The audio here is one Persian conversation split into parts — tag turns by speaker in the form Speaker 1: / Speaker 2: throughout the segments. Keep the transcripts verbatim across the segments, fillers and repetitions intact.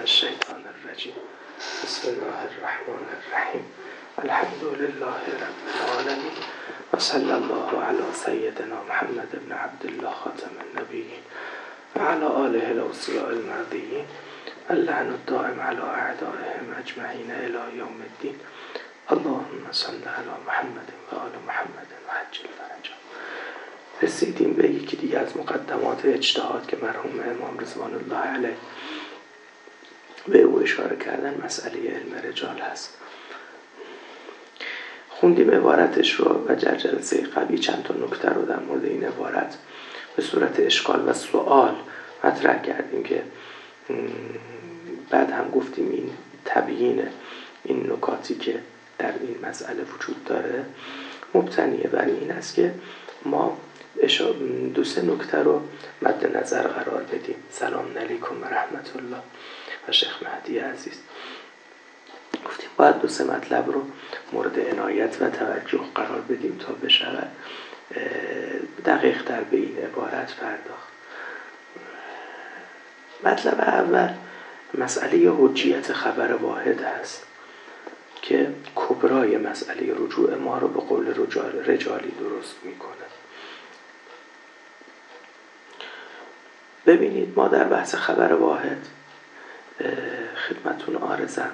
Speaker 1: الشیطان الرجیم. بسم الله الرحمن الرحیم. الحمد لله رب العالمین و صلی الله علی سیدنا محمد بن عبدالله خاتم النبیین و علی آله الاوصیاء المرضیین اللعن الدائم علی اعدائهم اجمعین الی یوم الدین. اللهم صل علی محمد و آل محمد و عجل فرجهم. رسیدیم به یکی دیگه از مقدمات اجتهاد که مرحوم امام رضوان الله علیه به او اشاره کردن، مسئله علم رجال هست. خوندیم عبارتش رو و در جلسه قبلی چند تا نکته رو در مورد این عبارت به صورت اشکال و سوال مطرح کردیم که بعد هم گفتیم این تبیین این نکاتی که در این مسئله وجود داره مبتنیه بر این است که ما دو سه نکته رو مد نظر قرار بدیم. سلام علیکم و رحمت الله و شیخ مهدی عزیز. گفتیم باید دو سه مطلب رو مورد عنایت و توجه قرار بدیم تا بشود دقیق تر به این عبارت پرداخت. مطلب اول مسئله حجیت خبر واحد هست که کبرای مسئله رجوع ما رو به قول رجالی درست میکنه. ببینید ما در بحث خبر واحد خدمتون عارضم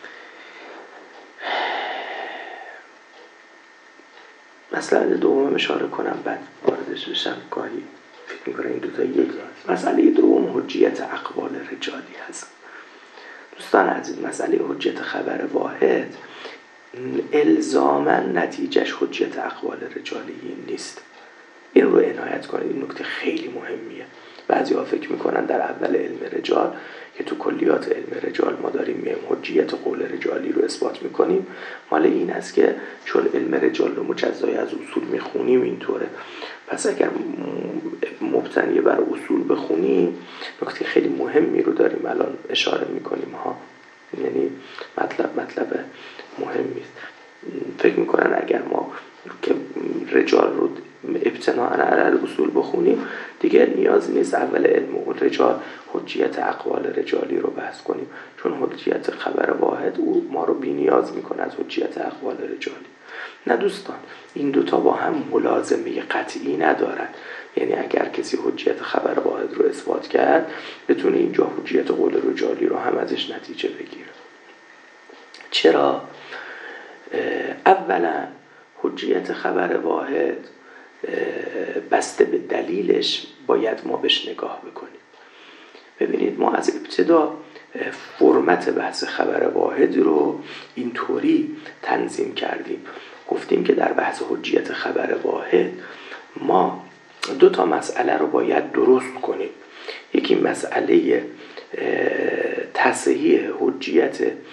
Speaker 1: مسئله دوم اشاره کنم بعد واردش بشم. گاهی فکر میکنم این دوتا یک هست. مسئله دوم حجیت اقوال رجالی هست. دوستان عزیز، مسئله حجیت خبر واحد الزاماً نتیجهش حجیت اقوال رجالی نیست. این رو عنایت کنید، این نکته خیلی مهمیه. بعضی ها فکر میکنن در اول علم رجال که تو کلیات علم رجال ما داریم میم حجیت قول رجالی رو اثبات میکنیم، مال این است که چون علم رجال رو مجزای از اصول میخونیم اینطوره، پس اگر مبتنی بر اصول بخونیم نکته خیلی مهمی رو داریم الان اشاره میکنیم ها، یعنی مطلب مطلب مهمی است. فکر میکنن اگر ما که رجال رو ابتناءً علی اصول بخونیم دیگه نیاز نیست اول علم رجال حجیت اقوال رجالی رو بحث کنیم، چون حجیت خبر واحد او ما رو بی نیاز میکنه از حجیت اقوال رجالی. نه دوستان، این دوتا با هم ملازمه قطعی ندارن. یعنی اگر کسی حجیت خبر واحد رو اثبات کرد بتونه اینجا حجیت قول رجالی رو هم ازش نتیجه بگیره. چرا؟ اولا حجیت خبر واحد بسته به دلیلش باید ما بهش نگاه بکنیم. ببینید ما از ابتدا فرمت بحث خبر واحد رو اینطوری تنظیم کردیم. گفتیم که در بحث حجیت خبر واحد ما دو تا مسئله رو باید درست کنیم. یکی مسئله تصحیح حجیت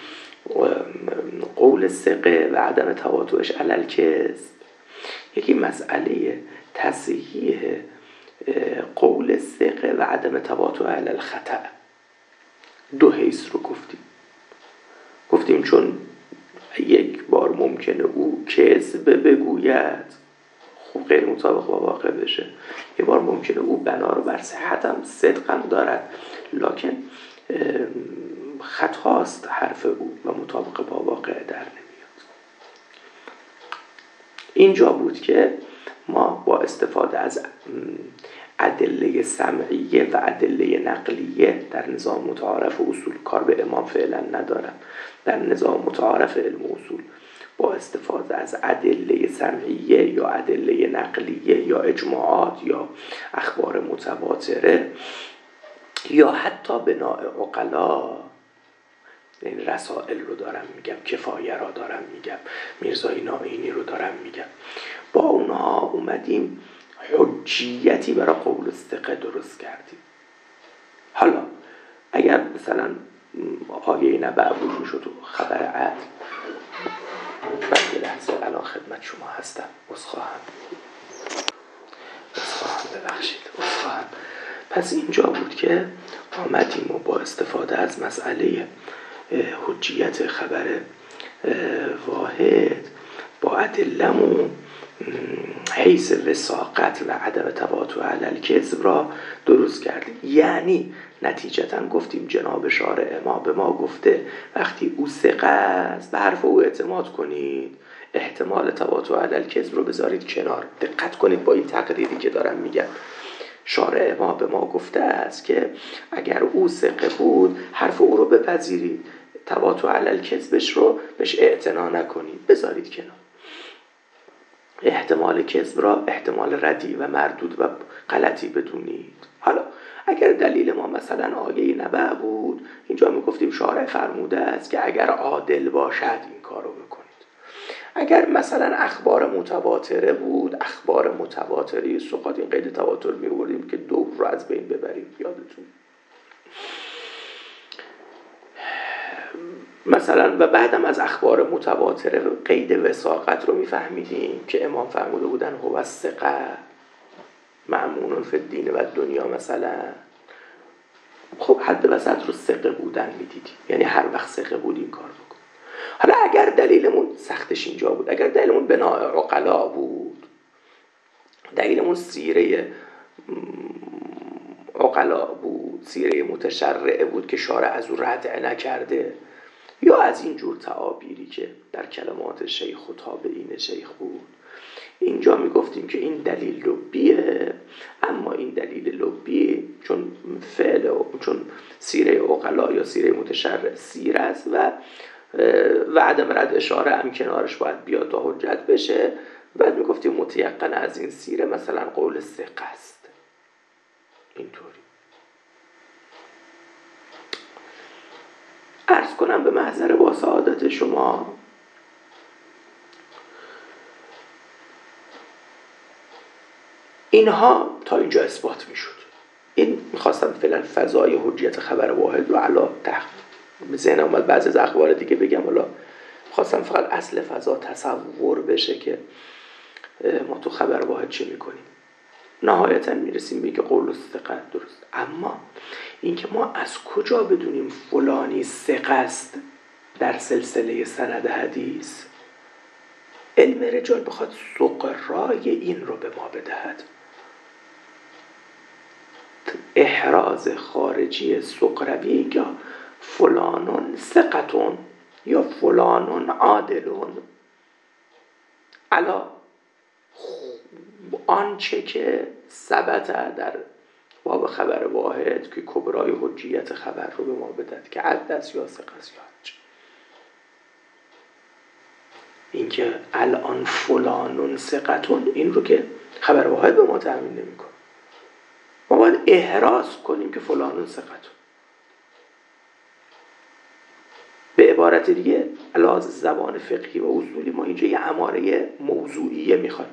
Speaker 1: قول ثقه و عدم تواترش علی الکذب، یکی مسئله تصحیح قول ثقه و عدم تواتر علی الخطأ. دو حیث رو گفتیم. گفتیم چون یک بار ممکنه او کذب بگوید خب غیر مطابق با واقع بشه، یه بار ممکنه او بنا رو بر صحت هم صدق هم دارد لکن خطاست حرف او و مطابق با واقع در نمیاد. اینجا بود که ما با استفاده از ادله سمعیه و ادله نقلیه در نظام متعارف اصول، کار به امام فعلا ندارم، در نظام متعارف علم اصول با استفاده از ادله سمعیه یا ادله نقلیه یا اجماعات یا اخبار متواتره یا حتی بناء عقلا، این رسائل رو دارم میگم، کفایه را دارم میگم، میرزای نائینی رو دارم میگم، با اونها اومدیم حجیتی برای قول ثقه درست کردیم. حالا اگر مثلا آیه نبع بود میشد و خبر عدل، بعد یه لحظه الان خدمت شما هستم، عذرخواهم عذرخواهم ببخشید عذرخواهم. پس اینجا بود که آمدیم و با استفاده از مسئله حجیت خبر واحد با ادله‌مون حیث وثاقت و عدم تواتر علی الکذب را درست کردیم. یعنی نتیجتا گفتیم جناب شارع ما به ما گفته وقتی او ثقه است به حرف او اعتماد کنید، احتمال تباطؤ علی الکذب رو بذارید کنار. دقت کنید با این تقریری که دارم میگم. شارع ما به ما گفته است که اگر او ثقه بود حرف او رو بپذیرید، تباطؤ علی الکذبش رو بهش اعتنا نکنید، بذارید کنار. احتمال کذب را احتمال ردی و مردود و غلطی بدونید. حالا اگر دلیل ما مثلا آیه نبأ بود، اینجا می گفتیم شارع فرموده است که اگر عادل باشد این کار رو بکنید. اگر مثلا اخبار متواتره بود، اخبار متواتری سقاط این قید تواتر می آوردیم که دو رو از بین ببریم. یادتون مثلا و بعدم از اخبار متواتره قید وثاقت رو میفهمیدیم که امام فرموده بودن هو الثقه مأمون فی الدین و دنیا مثلا. خب حد وسط رو ثقه بودن میدیدیم، یعنی هر وقت ثقه بود این کار بکن. حالا اگر دلیلمون سختش اینجا بود، اگر دلیلمون بناء عقلا بود، دلیلمون سیره عقلا بود، سیره متشرعه بود که شارع از او رد نکرده، یا از این جور تعابیری که در کلمات شیخ و تابعین شیخ بود، اینجا می گفتیم که این دلیل لبیه. اما این دلیل لبی چون فعل و چون سیره عقلا یا سیره متشرع سیره است و و عدم رد اشاره هم کنارش باید بیاد تا حجت بشه، بعد می گفتیم متیقن از این سیره مثلا قول ثقه است. اینطوری عرض کنم به محضر با سعادت شما اینها تا اینجا اثبات می شد. این میخواستم فعلا فضای حجیت خبر واحد رو علا تحقیق به ذهن اومد بعضی از اخبار دیگه بگم، حالا میخواستم فقط اصل فضا تصور بشه که ما تو خبر واحد چه میکنیم. نهایتا میرسیم به که قول ثقه درست، اما اینکه ما از کجا بدونیم فلانی ثقه است در سلسله سند حدیث؟ علم رجال بخواد سقرای این رو به ما بدهد. احراز خارجی سقروی یا فلانون ثقتون یا فلانون عادلون علا آنچه که ثبت در باب خبر واحد که کبرای حجیت خبر رو به ما بدهد که عدس یا ثقه یا حج. این که الان فلانون ثقتون این رو که خبر واحد به ما تأمین نمی‌کنه. ما باید احراز کنیم که فلانون ثقتون. به عبارت دیگه علاوه زبان فقهی و اصولی ما اینجا یه اماره موضوعیه میخوایم،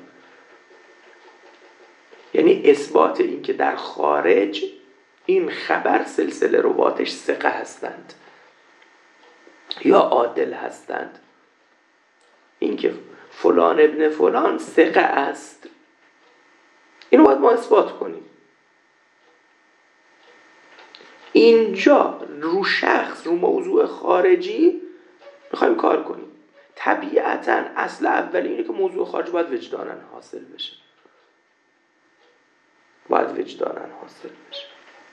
Speaker 1: یعنی اثبات این که در خارج این خبر سلسله رواتش ثقه هستند یا عادل هستند. این که فلان ابن فلان ثقه است، اینو باید ما اثبات کنیم. اینجا رو شخص، رو موضوع خارجی میخوایم کار کنیم. طبیعتاً اصل اولی اینه که موضوع خارجی باید وجداناً حاصل بشه، باید وجداناً حاصل بشه،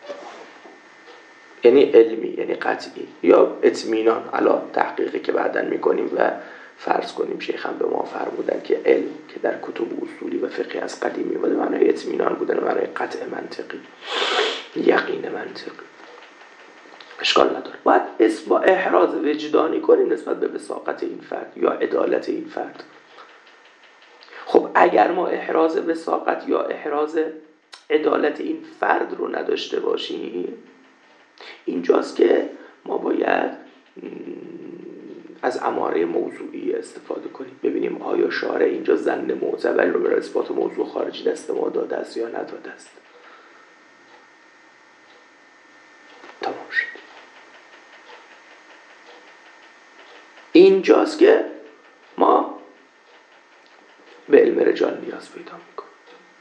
Speaker 1: یعنی علمی، یعنی قطعی یا اطمینان علا تحقیقی که بعداً میکنیم و فرض کنیم شیخ هم به ما فرمودن که علم که در کتب اصولی و فقهی از قدیم میومده معنای اطمینان بودن، معنای قطع منطقی، یقین منطقی. اشکال نداره، باید با احراز وجدانی کنیم نسبت به وثاقت این فرد یا عدالت این فرد. خب اگر ما احراز وثاقت یا احراز عدالت این فرد رو نداشته باشیم، اینجاست که ما باید از اماره موضوعی استفاده کنیم، ببینیم آیا شارع اینجا ظن معتبر رو برای اثبات موضوع خارجی دست ما داده است یا نداده است. تمام شد. اینجاست که ما به علم رجال نیاز پیدا میکنیم.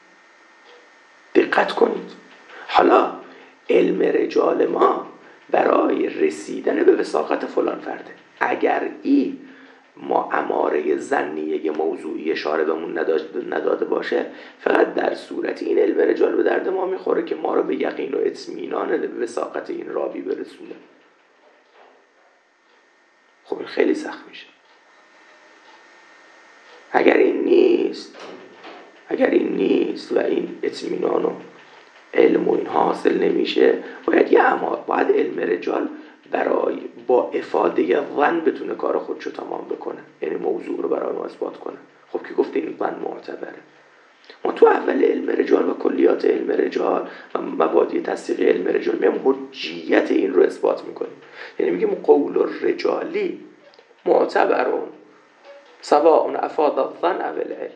Speaker 1: دقت کنید، حالا علم رجال ما برای رسیدن به وثاقت فلان فرده، اگر این ما اماره ظنیه موضوعی شاربمون نداده باشه، فقط در صورتی این علم رجال به درد ما میخوره که ما رو به یقین و اطمینان وثاقت این راوی برسونه. خب این خیلی سخت میشه. اگر این نیست اگر این نیست و این اطمینان و علم و این حاصل نمیشه، باید یه امار باید علم رجال برای با افاده ظن بتونه کار خودشو تمام بکنه، یعنی موضوع رو برای ما اثبات کنه. خب کی گفته این ظن معتبره؟ ما تو اول علم رجال و کلیات علم رجال و مبادی تصدیق علم رجال میام حجیت این رو اثبات میکنیم، یعنی میگیم قول الرجالی معتبرون سواء افاد الظن او العلم.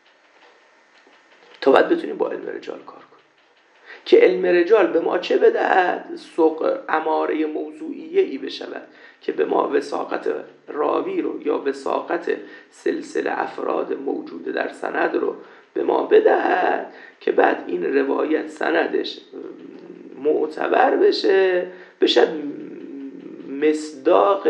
Speaker 1: تا بعد بتونیم با علم رجال کار کنیم که علم رجال به ما چه بدهد؟ سوق اماره موضوعیه ای بشود که به ما وثاقت راوی رو یا وثاقت سلسله افراد موجود در سند رو به ما بدهد که بعد این روایت سندش معتبر بشه، بشد مصداق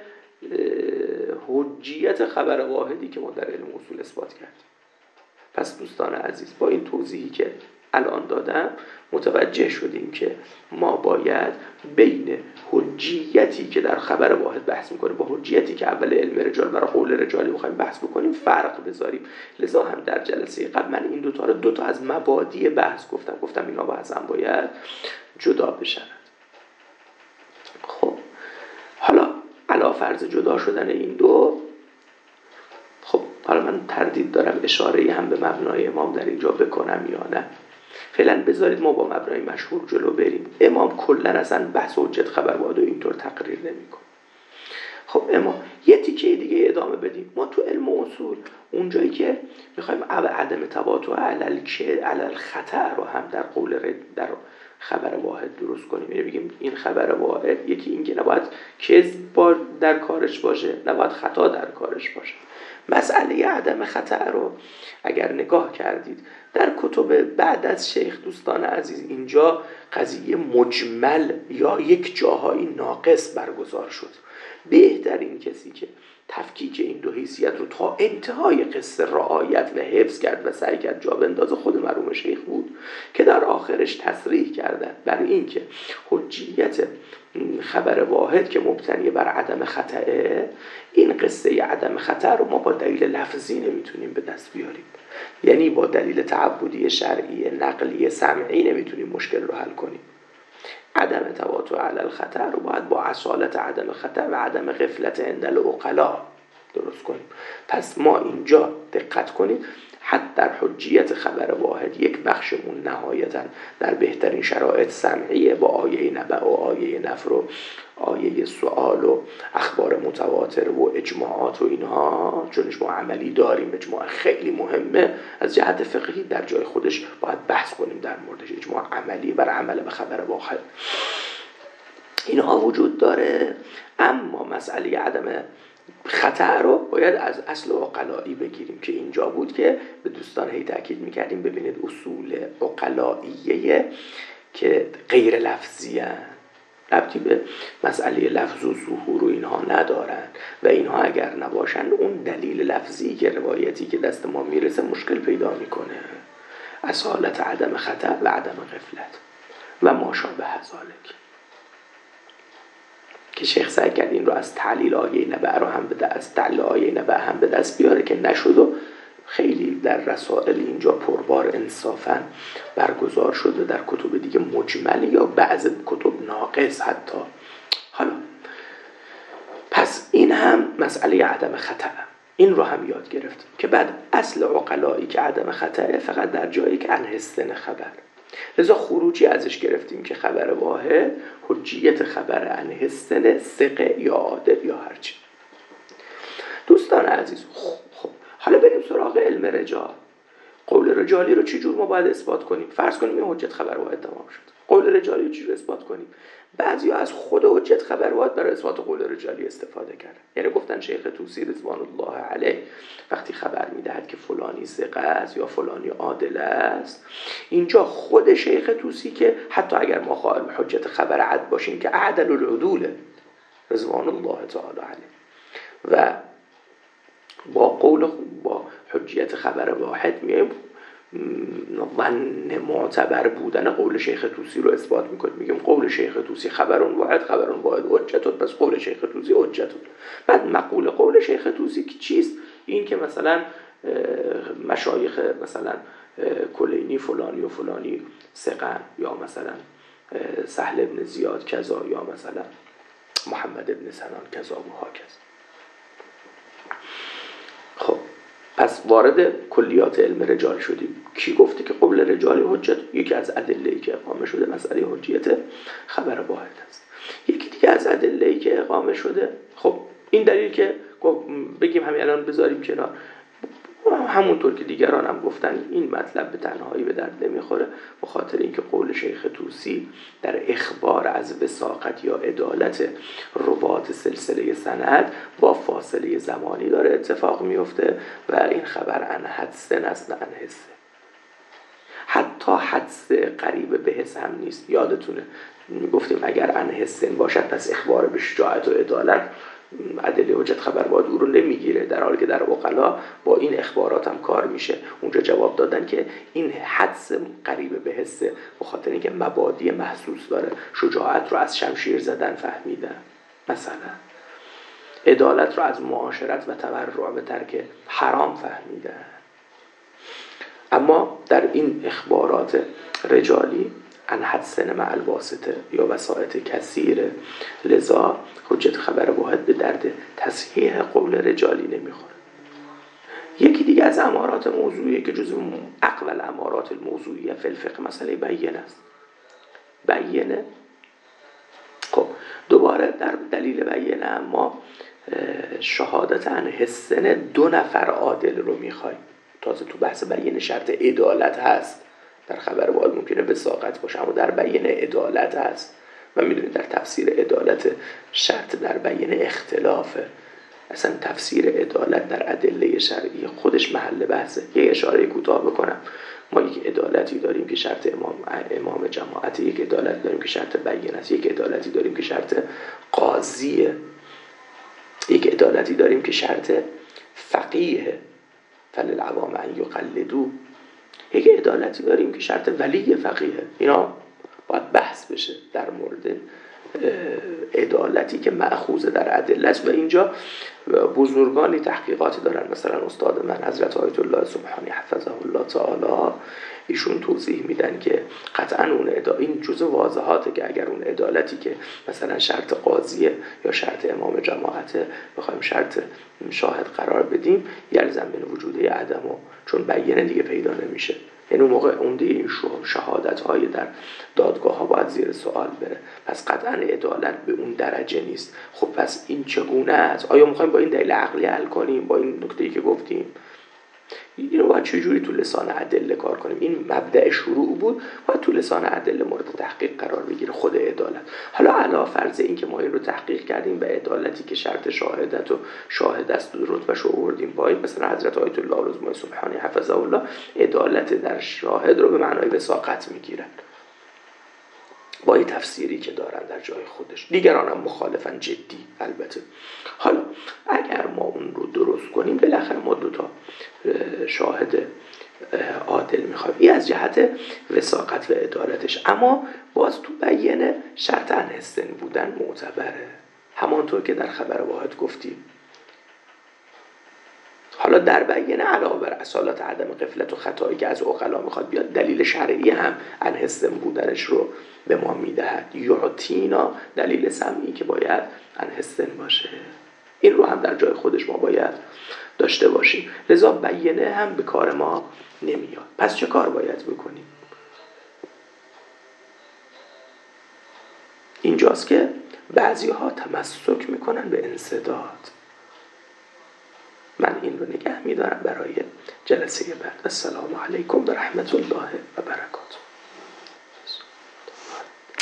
Speaker 1: حجیت خبر واحدی که ما در علم اصول اثبات کردیم. پس دوستان عزیز، با این توضیحی که الان دادم متوجه شدیم که ما باید بین حجیتی که در خبر واحد بحث میکنیم با حجیتی که اول علم رجال برای قول رجالی میخوایم بحث بکنیم فرق بذاریم. لذا هم در جلسه قبل من این دوتا رو دوتا از مبادی بحث گفتم گفتم اینا با هم باید جدا بشن. خب حالا علا فرض جدا شدن این دو، خب حالا من تردید دارم اشاره هم به مبنای امام در اینجا بکنم یا نه. فعلا بذارید ما با مبنای مشهور جلو بریم. امام کلا اصلا بحث حجت خبر واحد اینطور تقریر نمیکنه. خب امام یه تیکه دیگه ادامه بدیم. ما تو علم اصول اونجایی که میخوایم عدم تباطؤ علل علل خطا رو هم در قول در خبر واحد درست کنیم، یعنی بگیم این خبر واحد یکی این که نباید کذب در کارش باشه، نباید خطا در کارش باشه. مسئله عدم خطا رو اگر نگاه کردید در کتب بعد از شیخ دوستان عزیز، اینجا قضیه مجمل یا یک جاهایی ناقص برگزار شد. بهترین کسی که تفکیک این دو حیثیت رو تا انتهای قصه رعایت و حفظ کرد و سعی کرد جا بندازه خود مرحوم شیخ بود که در آخرش تصریح کردن بر این که حجیت خبر واحد که مبتنی بر عدم خطأه، این قصه عدم خطأ رو ما با دلیل لفظی نمیتونیم به دست بیاریم، یعنی با دلیل تعبدی شرعی نقلی سمعی نمیتونیم مشکل رو حل کنیم. عدم تواطؤ علی الخطأ رو باید با اصالت عدم خطأ و عدم غفلت عند العقلاء درست کنیم. پس ما اینجا دقت کنید، حتی در حجیت خبر واحد یک بخشمون نهایتاً در بهترین شرایط سمعیه با آیه نبأ و آیه نفر و آیه سؤال و اخبار متواتر و اجماعات و اینها، چون اجماع عملی داریم، اجماع خیلی مهمه از جهت فقهی در جای خودش باید بحث کنیم در موردش. اجماع عملی بر عمل به خبر واحد اینها وجود داره، اما مسئله عدم خطأ رو باید از اصل عقلایی بگیریم که اینجا بود که به دوستان هی تاکید میکردیم ببینید اصول عقلاییه که غیر لفظی هستند، ربطی به مسئله لفظ و ظهور و اینها ندارن و اینها اگر نباشن اون دلیل لفظی که روایتی که دست ما میرسه مشکل پیدا میکنه. اصالت عدم خطأ و عدم غفلت و ما شابه ذالک که شیخ سعی کرد این رو از تعلیل آیه نبأ رو هم به از تعلیل آیه نبأ هم به دست بیاره که نشد و خیلی در رسائل اینجا پربار انصافاً برگزار شده، در کتب دیگه مجمل یا بعض کتب ناقص حتی. حالا پس این هم مسئله عدم خطأ، این رو هم یاد گرفتیم که بعد اصل عقلایی که عدم خطأه فقط در جایی که انحسن خبر، لذا خروجی ازش گرفتیم که خبر واحد حجیت خبر انحسن ثقه یا عادل یا هرچی. دوستان عزیز، خب حالا بریم سراغ علم رجال. قول رجالی رو چی جور ما باید اثبات کنیم؟ فرض کنیم این حجت خبر واحد تمام شد، قول رجالی رو چی جور اثبات کنیم؟ بعضیا از خود حجت خبر واحد برای اثبات قول رجالی استفاده کردن. یعنی گفتن شیخ طوسی رضوان الله علیه وقتی خبر میدهد که فلانی ثقه است یا فلانی عادل است، اینجا خود شیخ طوسی که حتی اگر ما قائل به حجت خبر عدل باشیم که اعدل العدول رضوان الله تعالی علیه و با قول با حجیت خبر واحد میایم ظن معتبر بودن قول شیخ طوسی رو اثبات میکنیم. میگیم قول شیخ طوسی خبرون واحد، خبرون واحد حجتون، پس قول شیخ طوسی حجتون. بعد مقول قول شیخ طوسی که چیست؟ این که مثلا مشایخ مثلا کلینی فلانی و فلانی ثقن، یا مثلا سهل ابن زیاد کذا، یا مثلا محمد ابن سنان کذا و هاکذا. خب پس وارد کلیات علم رجال شدیم. کی گفته که قول رجال حجت؟ یکی از ادله‌ای که اقامه شده مسئله حجیت خبر واحد است. یکی دیگه از ادله‌ای که اقامه شده، خب این دلیل که بگیم همین الان بذاریم کنار، همونطور که دیگران هم گفتن این مطلب به تنهایی به درد نمیخوره، به خاطر اینکه قول شیخ طوسی در اخبار از وثاقت یا عدالت روات سلسله سند با فاصله زمانی داره اتفاق میفته و این خبر عن حدثن است نه عن حسه. حتی حدث قریب به حس هم نیست. یادتونه میگفتیم اگر عن حسن باشد پس اخبار به شجاعت و عدالت ادله حجت خبر واحد او رو نمیگیره، در حالی که در عقلا با این اخبارات هم کار میشه. اونجا جواب دادن که این حدس قریب به حسه، به خاطر اینکه مبادی محسوس داره. شجاعت رو از شمشیر زدن فهمیدن، مثلا عدالت رو از معاشرت و تورع به ترک حرام فهمیدن. اما در این اخبارات رجالی عن حدثن مع الواسطه یا وسائط کثیره، لذا حجت خبر واحد به درد تصحیح قول رجالی نمیخوره. یکی دیگه از امارات موضوعی که جزو اقوال امارات الموضوعیه فی الفقه مسئله بیینه است. بیینه خب دوباره در دلیل بیینه ما شهادت عن حسن دو نفر عادل رو میخوایم. تازه تو بحث بیینه شرط عدالت هست، در خبر واحد ممکنه وثاقت باشه، اما در بیینه عدالت هست. و میدونید در تفسیر عدالت شرط در بیینه اختلافه. اصلا تفسیر عدالت در ادله شرعی خودش محل بحثه. یه اشاره کوتاه بکنم. ما یک عدالتی داریم که شرط امام امام جماعت، یک عدالت داریم که شرط بیینه است، یک عدالتی داریم که شرط قاضیه، یک عدالتی داریم که شرط فقیه فللعوام ان یقلدوا، یک عدالتی داریم که شرط ولی فقیه. اینا باید بحث بشه در مورد عدالتی که مأخوذ در ادله است. و اینجا بزرگانی تحقیقاتی دارن، مثلا استاد من حضرت آیت الله سبحانی حفظه الله تعالی، ایشون توضیح میدن که قطعا اون عدالت این جزء واضحاته که اگر اون عدالتی که مثلا شرط قاضیه یا شرط امام جماعته بخوایم شرط شاهد قرار بدیم، یلزم من وجوده عدمو، چون بیینه دیگه پیدا نمیشه. یعنی اون موقع اون دیگه این شهادت های در دادگاه ها باید زیر سوال بره. پس قطعا عدالت به اون درجه نیست. خب پس این چگونه است؟ آیا میخوایم با این دلیل عقلی حل کنیم، با این نکته‌ای که گفتیم؟ اینو باید چجوری تو لسان ادله کار کنیم؟ این مبدأ شروع بود، باید تو لسان ادله مورد تحقیق قرار بگیره خود عدالت. حالا علاوه فرض این که ما این رو تحقیق کردیم به عدالتی که شرط شاهدت و شاهد است رتبهش رو آوردیم پایین، مثلا حضرت آیت الله العظمای سبحانی حفظه الله عدالت در شاهد رو به معنای وثاقت میگیرن با این تفسیری که دارن در جای خودش. دیگران هم مخالفن جدی البته. حالا اگر ما اون رو درست کنیم، بالاخره ما دوتا شاهد عادل میخوایم. این از جهت وثاقت و عدالتش. اما باز تو بیینه شرط عن حسن بودن معتبره، همانطور که در خبر واحد گفتیم. حالا در بیینه علاوه بر اصالت عدم غفلت و خطایی که از عقلا میخواد بیاد، دلیل شرعی هم عن حسن بودنش رو به ما میدهد. یعطینا دلیل سمعی که باید عن حسن باشه. این رو هم در جای خودش ما باید داشته باشیم. لذا بیینه هم به کار ما نمیاد. پس چه کار باید بکنیم؟ اینجاست که بعضی ها تمسک میکنن به انسداد. من این رو نگه میدارم برای جلسه بعد. السلام علیکم و رحمت الله و برکاته.